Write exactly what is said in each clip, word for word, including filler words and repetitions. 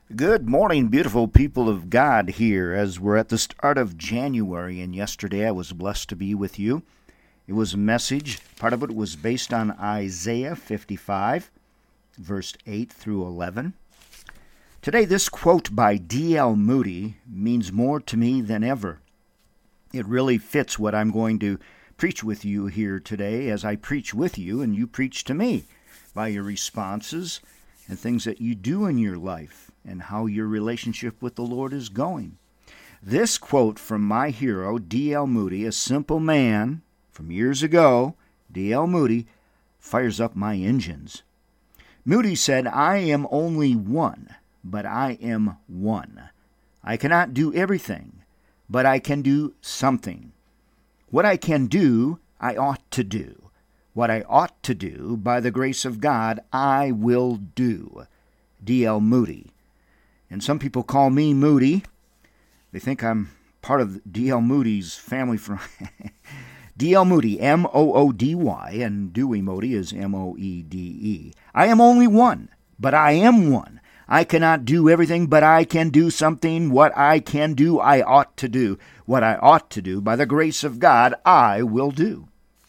Good morning, beautiful people of God, here as we're at the start of January, and yesterday I was blessed to be with you. It was a message, part of it was based on Isaiah fifty-five, verse eight through eleven. Today, this quote by D L Moody means more to me than ever. It really fits what I'm going to preach with you here today as I preach with you and you preach to me by your responses and things that you do in your life and how your relationship with the Lord is going. This quote from my hero, D L Moody, a simple man from years ago, D L Moody, fires up my engines. Moody said, "I am only one, but I am one. I cannot do everything, but I can do something. What I can do, I ought to do. What I ought to do, by the grace of God, I will do." D L Moody. And some people call me Moody. They think I'm part of D L Moody's family from D L Moody, M O O D Y, and Dewey Moody is M O E D E. I am only one, but I am one. I cannot do everything, but I can do something. What I can do, I ought to do. What I ought to do, by the grace of God, I will do.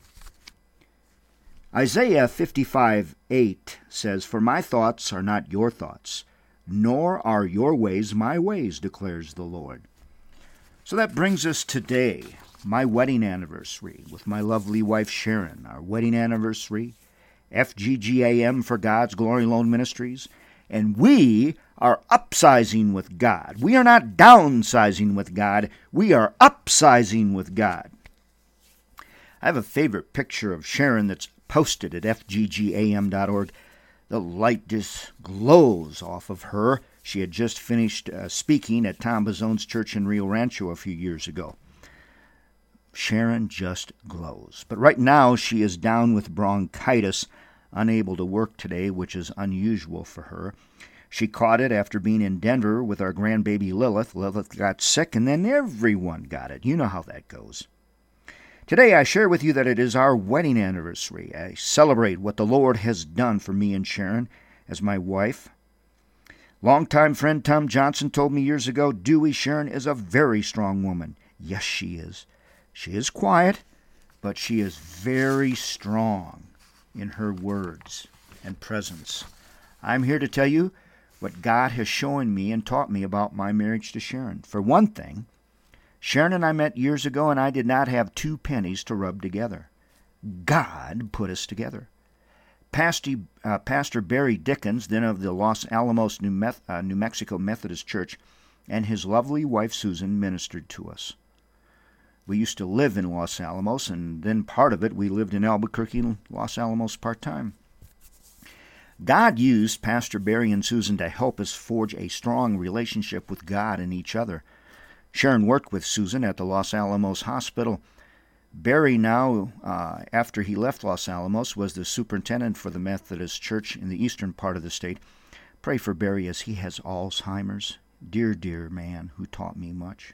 Isaiah fifty-five eight says, "For my thoughts are not your thoughts, nor are your ways my ways, declares the Lord." So that brings us today, my wedding anniversary with my lovely wife Sharon, our wedding anniversary, F G G A M for God's Glory Loan Ministries, and we are upsizing with God. We are not downsizing with God, we are upsizing with God. I have a favorite picture of Sharon that's posted at F G G A M dot org. The light just glows off of her. She had just finished uh, speaking at Tom Bazzone's church in Rio Rancho a few years ago. Sharon just glows. But right now she is down with bronchitis, unable to work today, which is unusual for her. She caught it after being in Denver with our grandbaby Lilith. Lilith got sick, and then everyone got it. You know how that goes. Today I share with you that it is our wedding anniversary. I celebrate what the Lord has done for me and Sharon as my wife. Longtime friend Tom Johnson told me years ago, "Dewey, Sharon is a very strong woman." Yes, she is. She is quiet, but she is very strong in her words and presence. I'm here to tell you what God has shown me and taught me about my marriage to Sharon. For one thing, Sharon and I met years ago, and I did not have two pennies to rub together. God put us together. Pastor, uh, Pastor Barry Dickens, then of the Los Alamos, New, Meth- uh, New Mexico Methodist Church, and his lovely wife Susan ministered to us. We used to live in Los Alamos, and then part of it we lived in Albuquerque and Los Alamos part-time. God used Pastor Barry and Susan to help us forge a strong relationship with God and each other. Sharon worked with Susan at the Los Alamos Hospital. Barry now, uh, after he left Los Alamos, was the superintendent for the Methodist Church in the eastern part of the state. Pray for Barry as he has Alzheimer's. Dear, dear man who taught me much.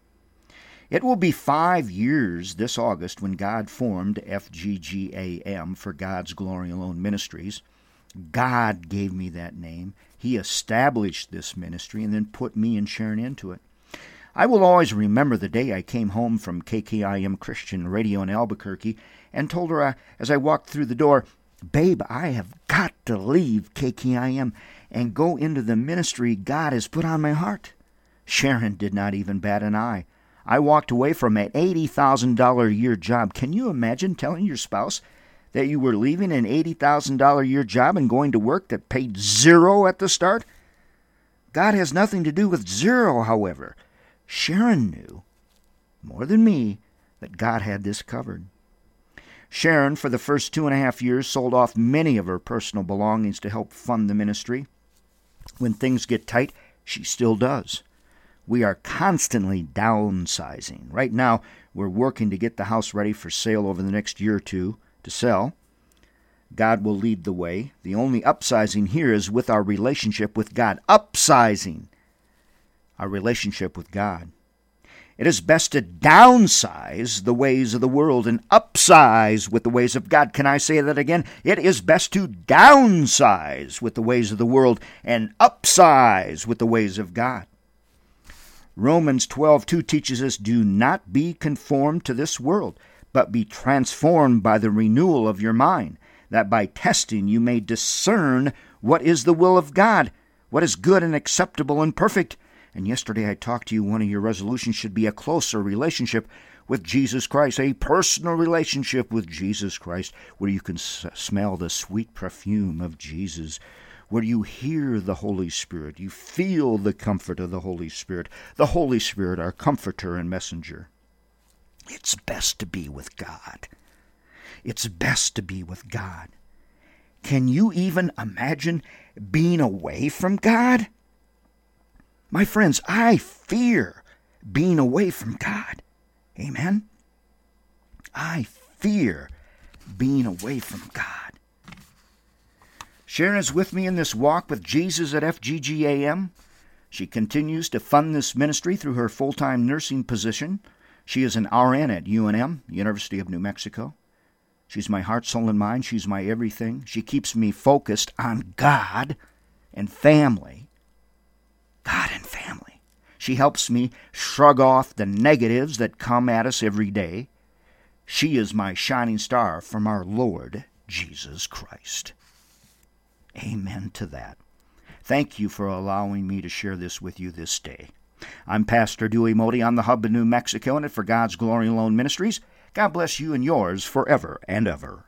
It will be five years this August when God formed F G G A M for God's Glory Alone Ministries. God gave me that name. He established this ministry and then put me and Sharon into it. I will always remember the day I came home from K K I M Christian Radio in Albuquerque and told her uh, as I walked through the door, "Babe, I have got to leave K K I M and go into the ministry God has put on my heart." Sharon did not even bat an eye. I walked away from an eighty thousand dollars a year job. Can you imagine telling your spouse that you were leaving an eighty thousand dollars a year job and going to work that paid zero at the start? God has nothing to do with zero, however. Sharon knew, more than me, that God had this covered. Sharon, for the first two and a half years, sold off many of her personal belongings to help fund the ministry. When things get tight, she still does. We are constantly downsizing. Right now, we're working to get the house ready for sale over the next year or two to sell. God will lead the way. The only upsizing here is with our relationship with God. Upsizing our relationship with God. It is best to downsize the ways of the world and upsize with the ways of God. Can I say that again? It is best to downsize with the ways of the world and upsize with the ways of God. Romans twelve two teaches us, do not be conformed to this world, but be transformed by the renewal of your mind, that by testing you may discern what is the will of God, what is good and acceptable and perfect. And yesterday I talked to you, one of your resolutions should be a closer relationship with Jesus Christ, a personal relationship with Jesus Christ, where you can s- smell the sweet perfume of Jesus, where you hear the Holy Spirit, you feel the comfort of the Holy Spirit, the Holy Spirit, our comforter and messenger. It's best to be with God. It's best to be with God. Can you even imagine being away from God? My friends, I fear being away from God. Amen? I fear being away from God. Sharon is with me in this walk with Jesus at F G G A M. She continues to fund this ministry through her full-time nursing position. She is an R N at U N M, University of New Mexico. She's my heart, soul, and mind. She's my everything. She keeps me focused on God and family. God and family. She helps me shrug off the negatives that come at us every day. She is my shining star from our Lord Jesus Christ. Amen to that. Thank you for allowing me to share this with you this day. I'm Pastor Dewey Modi. I'm the hub in New Mexico and it for God's Glory Alone Ministries. God bless you and yours forever and ever.